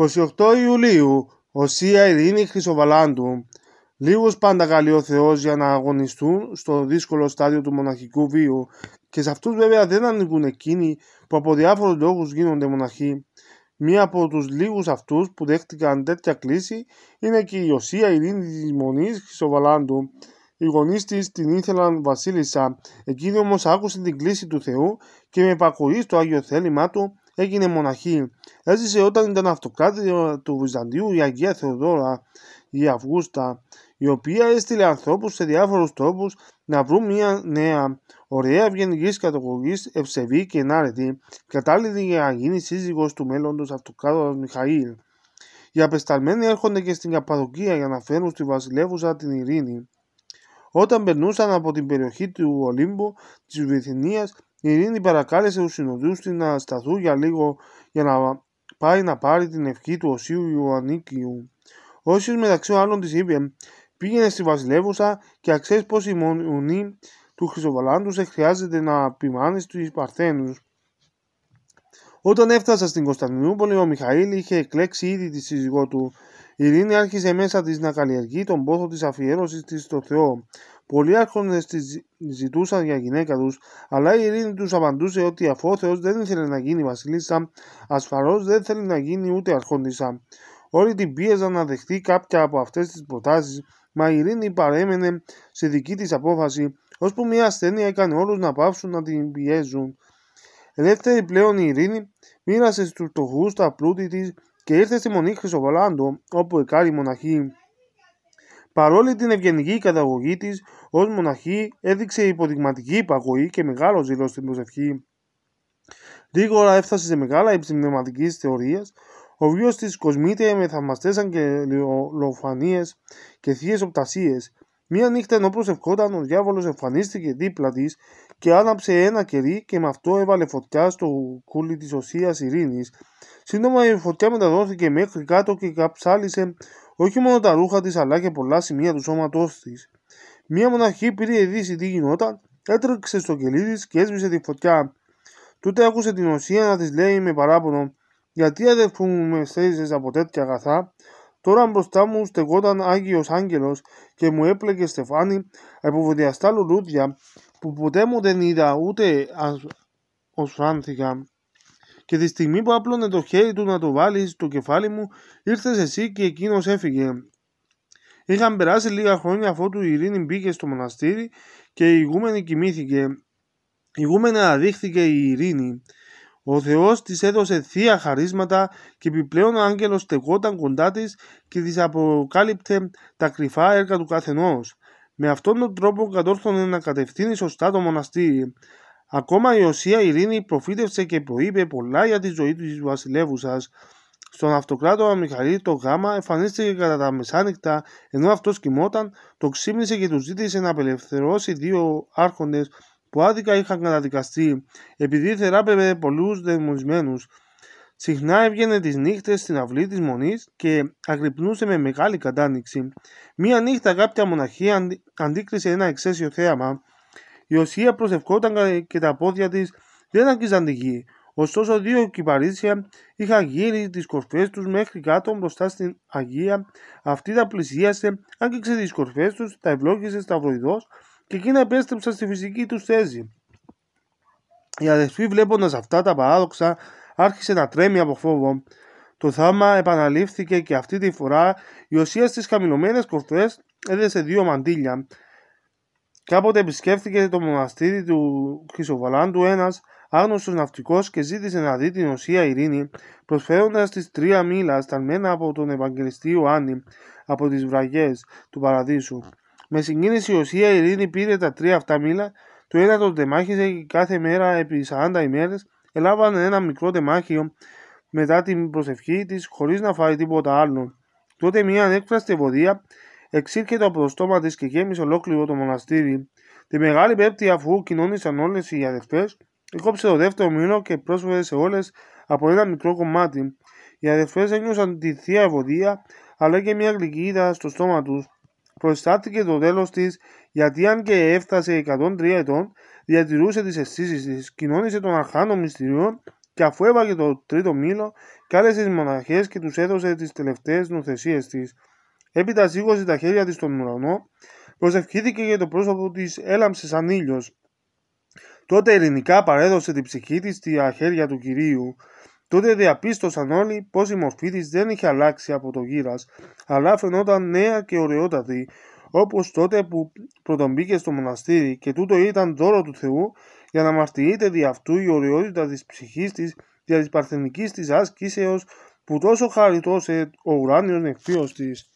28 Ιουλίου, Οσία Ειρήνη Χρυσοβαλάντου. Λίγους πάντα καλεί ο Θεός για να αγωνιστούν στο δύσκολο στάδιο του μοναχικού βίου, και σε αυτούς βέβαια δεν ανήκουν εκείνοι που από διάφορους λόγους γίνονται μοναχοί. Μία από τους λίγους αυτούς που δέχτηκαν τέτοια κλίση είναι και η Οσία Ειρήνη της Μονής Χρυσοβαλάντου. Οι γονείς της την ήθελαν βασίλισσα, εκείνη όμως άκουσε την κλίση του Θεού και με υπακοή στο Άγιο θέλημά του έγινε μοναχή. Έζησε όταν ήταν αυτοκράτηρα του Βυζαντίου η Αγία Θεοδόρα, η Αυγούστα, η οποία έστειλε ανθρώπους σε διάφορους τόπους να βρουν μια νέα, ωραία, ευγενικής καταγωγής, ευσεβή και ενάρετη, κατάλληλη για να γίνει σύζυγος του μέλλοντος αυτοκράτορας Μιχαήλ. Οι απεσταλμένοι έρχονται και στην Καππαδοκία για να φέρουν στη βασιλεύουσα την ειρήνη. Όταν περνούσαν από την περιοχή του Ολύμπου της Βυθινίας, η Ειρήνη παρακάλεσε τους συνοδούς της να σταθούν για λίγο για να πάει να πάρει την ευχή του Οσίου Ιωαννίκιου. Ο Όσιος μεταξύ άλλων της είπε: «Πήγαινε στη βασιλεύουσα και αξίζει πως η μονή του Χρυσοβαλάντου σε χρειάζεται να ποιμάνει στους Παρθένους». Όταν έφτασα στην Κωνσταντινούπολη, ο Μιχαήλ είχε εκλέξει ήδη τη σύζυγό του. Η Ειρήνη άρχισε μέσα της να καλλιεργεί τον πόθο της αφιέρωσης της στο Θεό. Πολλοί άρχοντες της ζητούσαν για γυναίκα τους, αλλά η Ειρήνη τους απαντούσε ότι αφού ο Θεός δεν ήθελε να γίνει βασίλισσα, ασφαλώς δεν θέλει να γίνει ούτε αρχόντισσα. Όλοι την πίεζαν να δεχτεί κάποια από αυτές τις προτάσεις, μα η Ειρήνη παρέμενε σε δική της απόφαση, ώσπου μια ασθένεια έκανε όλους να πάψουν να την πιέζουν. Ελεύθερη πλέον η Ειρήνη μοίρασε στους φτωχούς τα πλούτη της και ήρθε στη Μονή Χρυσοβαλάντο, όπου εκάρει μοναχή. Παρόλη την ευγενική καταγωγή της, ως μοναχή έδειξε υποδειγματική υπακοή και μεγάλο ζήλο στην προσευχή. Γρήγορα έφτασε σε μεγάλα ύψη πνευματικής θεωρίας. Ο βίος της κοσμείται με θαυμαστές αγγελοφανίες και θείες οπτασίες. Μία νύχτα ενώ προσευχόταν, ο διάβολος εμφανίστηκε δίπλα της και άναψε ένα κερί και με αυτό έβαλε φωτιά στο κούλι της Οσίας Ειρήνης. Σύντομα η φωτιά μεταδόθηκε μέχρι κάτω και καψάλισε όχι μόνο τα ρούχα της αλλά και πολλά σημεία του σώματός της. Μία μοναχή πήρε ειδήσει τι γινόταν, έτρεξε στο κελί της και έσβησε τη φωτιά. Τότε άκουσε την Οσία να της λέει με παράπονο: «Γιατί αδερφού μου με στέρισες από τέτοια αγαθά? Τώρα μπροστά μου στεγόταν Άγιος Άγγελος και μου έπλεκε στεφάνι από βοδιαστά λουλούδια που ποτέ μου δεν είδα ούτε οσφράνθηκα. Και τη στιγμή που άπλωνε το χέρι του να το βάλει στο κεφάλι μου, ήρθες εσύ και εκείνος έφυγε». Είχαν περάσει λίγα χρόνια αφότου η Ειρήνη μπήκε στο μοναστήρι και η ηγούμενη κοιμήθηκε. Η ηγούμενη αναδείχθηκε η Ειρήνη. Ο Θεός της έδωσε θεία χαρίσματα και επιπλέον ο άγγελος στεγόταν κοντά της και της αποκάλυπτε τα κρυφά έργα του καθενός. Με αυτόν τον τρόπο κατόρθωνε να κατευθύνει σωστά το μοναστήρι. Ακόμα η Οσία Ειρήνη προφήτευσε και προείπε πολλά για τη ζωή της βασιλεύουσας. Στον αυτοκράτορα Μιχαήλ το γάμα εμφανίστηκε κατά τα μεσάνυχτα ενώ αυτός κοιμόταν, το ξύπνησε και του ζήτησε να απελευθερώσει δύο άρχοντες που άδικα είχαν καταδικαστεί, επειδή θεράπευε πολλούς δαιμονισμένους. Συχνά έβγαινε τις νύχτες στην αυλή της Μονής και αγρυπνούσε με μεγάλη κατάνοιξη. Μία νύχτα κάποια μοναχή αντίκρισε ένα εξαίσιο θέαμα. Η Οσία προσευχόταν και τα πόδια της δεν άγγιζαν τη γη. Ωστόσο δύο κυπαρίσια είχαν γύρει τις κορφές τους μέχρι κάτω μπροστά στην Αγία. Αυτή τα πλησίασε, άγγιξε τις κορφές τους, τα ευλόγησε σταυροειδώς και εκείνα επέστρεψαν στη φυσική τους θέση. Η αδερφή, βλέποντας αυτά τα παράδοξα, άρχισε να τρέμει από φόβο. Το θαύμα επαναλήφθηκε και αυτή τη φορά η Οσία στις χαμηλωμένες κορφές έδεσε δύο μαντήλια. Κάποτε επισκέφθηκε το μοναστήρι του Χρυσοβαλάντου ένας άγνωστος ναυτικός και ζήτησε να δει την Οσία Ειρήνη, προσφέροντας της 3 μήλα σταλμένα από τον Ευαγγελιστή Ιωάννη από τις βραγές του Παραδείσου. Με συγκίνηση η Οσία Ειρήνη πήρε τα 3 αυτά μήλα, το ένα το τεμάχισε και κάθε μέρα επί 40 ημέρες ελάβανε ένα μικρό τεμάχιο μετά την προσευχή της χωρίς να φάει τίποτα άλλο. Τότε μια ανέκφραστη ευωδία εξήρκεται από το στόμα της και γέμισε ολόκληρο το μοναστήρι. Τη Μεγάλη Πέμπτη, αφού κοινώνησαν όλες οι αδερφές, έκοψε το δεύτερο μήλο και πρόσφερε σε όλες από ένα μικρό κομμάτι. Οι αδερφές ένιωσαν τη θεία ευωδία αλλά και μια γλυκύτητα στο στόμα τους. Προστάθηκε το τέλος της, γιατί αν και έφτασε 103 ετών, διατηρούσε τις αισθήσεις της, κοινώνησε των αρχάνων μυστηριών Και αφού έβαγε το τρίτο μήλο, κάλεσε τις μοναχές και τους έδωσε τις τελευταίες νοθεσίες της. Έπειτα σήκωσε τα χέρια της στον ουρανό, προσευχήθηκε και το πρόσωπο της έλαμψε σαν ήλιος. Τότε ειρηνικά παρέδωσε την ψυχή της στα χέρια του Κυρίου. Τότε διαπίστωσαν όλοι πως η μορφή της δεν είχε αλλάξει από το γύρας, αλλά φαινόταν νέα και ωραιότατη, όπως τότε που πρωτομπήκε στο μοναστήρι, και τούτο ήταν δώρο του Θεού για να μαρτυρείται δι' αυτού η ωραιότητα της ψυχής της δια της παρθενικής της άσκησεως που τόσο χαριτώσε ο ουράνιος νεκρός της.